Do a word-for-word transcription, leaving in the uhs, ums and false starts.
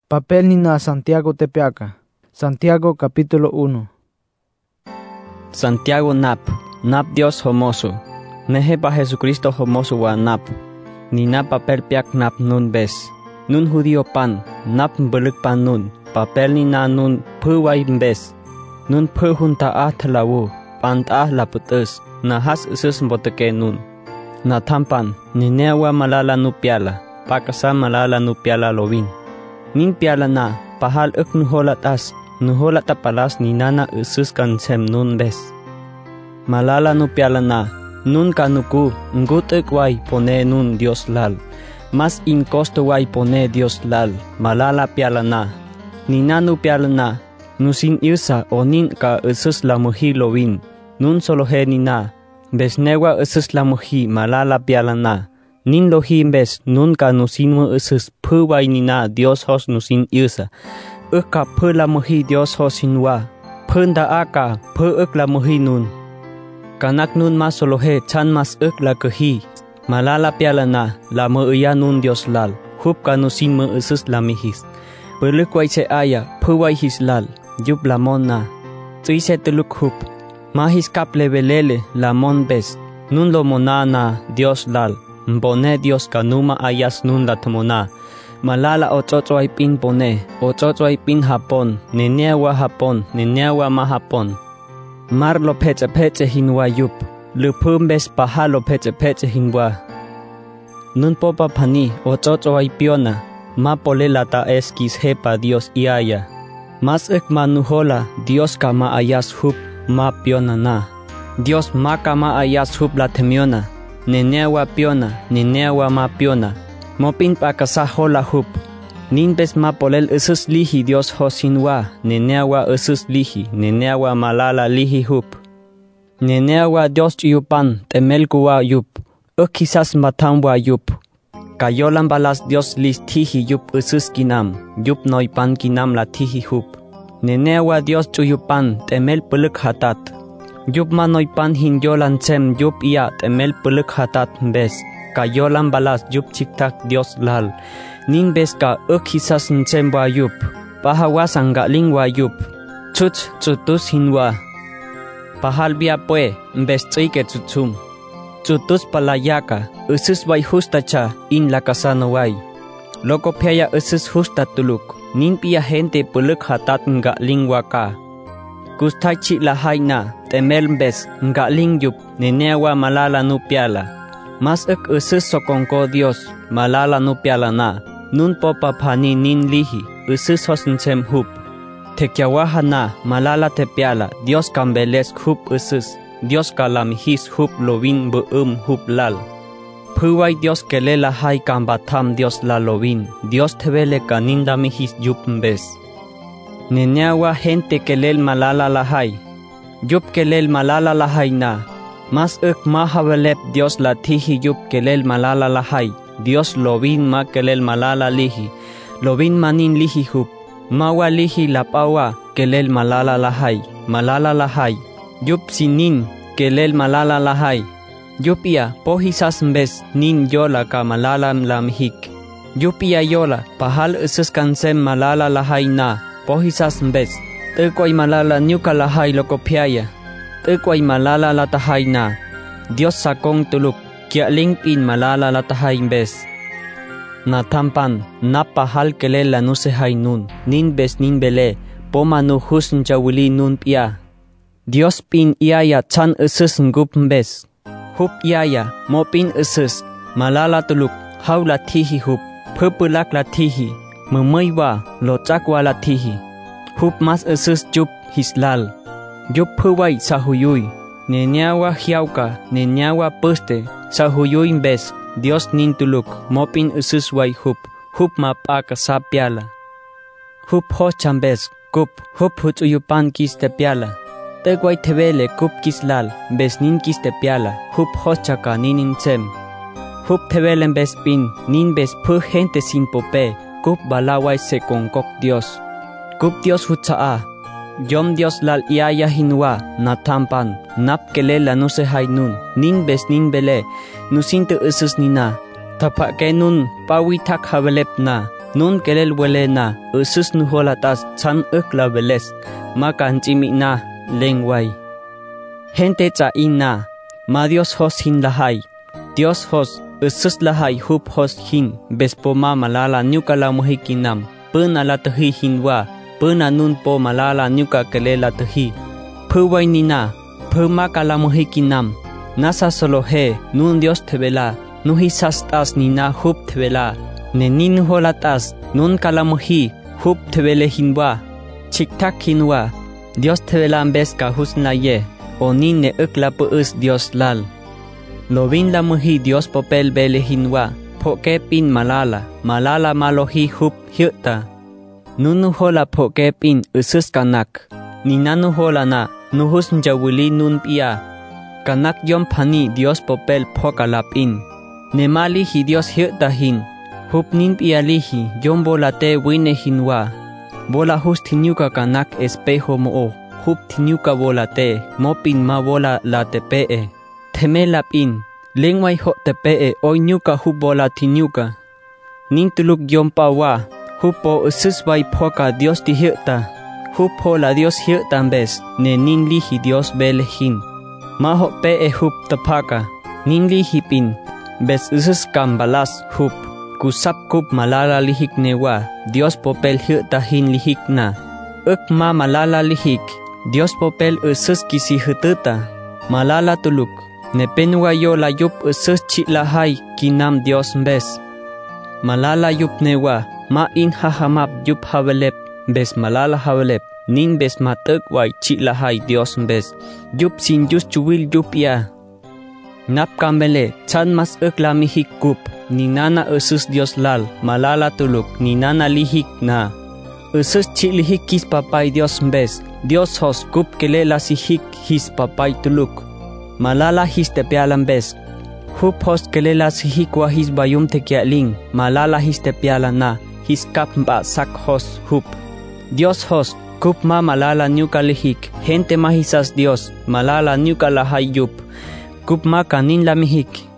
Papel nina Santiago tepeaca. Santiago capítulo uno. Santiago nap, nap Dios homoso. Nehepa Jesucristo homoso wa nap. Nina papel piak nap nun bes. Nun judío pan, nap belik pan nun. Papel nina nun puway bes. Nun pu junta ah telawu, pant ah laputus. Nahas usus mboteke nun. Na tampan, ninewa malala nupiala. Pakasa malala nupiala lovin. Nin piala na, pahal uk nuholat as, nuholat tapalas ni nana usus kan sem nun bes. Malala nupiala na, nun kanuku, ngut uk wai pone nun Dios lal. Mas in costo wai pone Dios lal, malala piala na. Ni nanu piala na, nusin irsa o nin ka usus la muhi lovin. Nun solo he ni na, besnewa usus la muhi malala piala na. Nin lohi bes nun ka nusin mo usus pu wai nina Dios hos nusin irsa. Uk ka pu la muhi Dios hos hinwa. Punda aka pu uk la muhi nun. Kanak nun mas solo he chan mas uk la kehi. Malala piala na la mo uya nun Dios lal. Hup ka nusin mo usus la mihis. Peluk wai se aya pu wai his lal. Yup la mon na. Tsui se teluk hup. Mahis kap lebelele la mon bes. Nun lo mona na Dios lal. Mbone Dios kanuma ayas nun la temona. Malala ochochoy pin pone, ochochoy pin Japón, nenewa Japón, nenewa ma Japón. Mar lo peche peche hinwa yup, lupum bes paha lo peche peche hinwa. Nun popa pani, ochochoy piona, ma pole lata eskis hepa Dios iaya. Mas ek manuhola, Dios kama ayas hup, ma piona na. Dios ma kama ayas hup la temiona. Nenewa piona, nenewa ma piona. Mopin pa kasahola hup. Nin bes ma polel usus lihi Dios hosinwa. Nenewa usus lihi, nenewa malala lihi hup. Nenewa Dios yupan, temelkuwa yup. Ukisas matamwa yup. Kayolan balas Dios lis tihi yup usus kinam. Yup noipan kinam la tihi hup. Nenewa Dios chuyupan, temel peluk hatat. Yup manoy pan hin yolan sem yup iya temel peluk hatat bes. Ka yolan balas yup chiktak Dios lal. Nin bes ka ukhisas nsem wa yup. Pahawas angga ling wa yup. Chuch chutus hinwa. Pahal bia pue bes chike chuchum. Chutus palayaka usus wai hustacha in la kasano wai. Loko piaya usus hustatuluk. Nin pia gente peluk hatat nga ling waka. Gustachi la haina, temel bes, nga ling yup, nenewa malala nupiala. Mas uk usus sokonko Dios, malala nupiala na. Nun popa pani nin lihi, usus hosnsem hup. Tekyawaha na, malala tepiala, Dios kambeles hup usus. Dios kalamihis hup lovin buum hup lal. Puway Dios kelela hay kambatam Dios la lovin. Dios tevele kaninda mihis yup bes. Nenewa gente kelel malala lahay. Yup kelel malala lahay na. Mas uk mahavelep Dios la tihi yup kelel malala lahay. Dios lovin ma kelel malala lihi. Lovin manin lihi hup. Mawa lihi lapawa kelel malala lahay. Malala lahay. Yup sinin kelel malala lahay. Yup ya pohisas mbes nin yola ka malala lamhik. Yup ya yola pahal usus kansem malala lahay na. Pohisas mbes, tekway malala nyuka lahay loko piaya. Tekway malala latahay na. Dios sakong tuluk, kialing pin malala latahay mbes. Natampan, napahal kelela nusehay nun. Nin bes nin bele, pomanu husn jawili nun pia. Dios pin iaya chan usus ngup mbes. Hup iaya, mo pin usus. Malala tuluk, hawla tihi hup. Pupulak la tihi. Memaywa lo chakwa la tihi. Hup mas usus jup hislal. Jup puway sa huyuy. Nenyawa hiauka, nenyawa puste. Sa huyuy bes, Dios nin tuluk. Mopin usus way hup. Hup mapaka sa piala. Hup hocham bes, kup. Hup huchuyupan kiste piala. Tegway tevele kup kislal. Bes nin kiste piala. Hup hochaka ninin sem. Hup tevelen bes pin. Nin bes pu gente sin pope. Kup balaway se kongkok Dios. Kup Dios hutsaa. Yom Dios lal iaya hinwa. Natampan. Nap kelela no se hay nun. Nin bes nin bele. Nusinto usus nina. Tapake nun pawitak havelep na. nun kelel welena usus nuholatas chan ukla veles makan chimina lengway gente cha inna ma Dios hos hin lahai Dios hos usus lahai hup hos hin bespoma malala nyukala muhikinam puna la tahi hinwa puna nun po malala nyuka kelela tahi phuwai nina phuma kala muhikinam nasa solo he nun Dios tevela nuhisas tas nina hup tevela nenin holatas nun kalamuhi hup tevele hinwa chiktak hinwa Dios tevela ambes ka husna ye onin ne ukla us Dios lal lovin la muhi Dios popel bele hinwa phoke pin malala malala malohi hup hyuta nunu hola phoke pin usus kanak ninanu hola na nuhus njawili nun pia kanak yom phani Dios popel phokalapin nemali hi Dios hyuta hin hup nin pialihi yom bolate wine hinwa bola hus tinyuka kanak espejo mo hup tinyuka volate mopin ma bola la tepe themela pin lengwai ho tepe oy nyuka hup bola tinyuka nin tuluk yom pawa hupo usus vai phoka Dios ti hyuta hup hola Dios hyuta bes ne nin lihi Dios belehin ma ho pe e hup tapaka nin lihi pin bes usus kambalas hup kusap kup malala lihik newa Dios popel hyuta hin lihik na uk ma malala lihik Dios popel usus kisi hytuta malala tuluk nepenwa yo la yup usus chilahai kinam Dios bes malala yup newa ma in hahamap yup havelep bes malala havelep nin bes matuk wai chilahai Dios bes yup sin yus chuwil yup ya nap kambele chan mas ukla mihik kup ninana usus Dios lal malala tuluk ninana lihik na usus chilihik kis papay Dios bes Dios hos kup kelela sihik his papay tuluk malala his tepialan bes hup hos kelela sihik wa his bayum tekialing malala his tepiala na his kap ba sak hos hup Dios hos kup ma malala nyuka lihik gente mahisas Dios malala nyuka lahayup kup ma kanin la mihik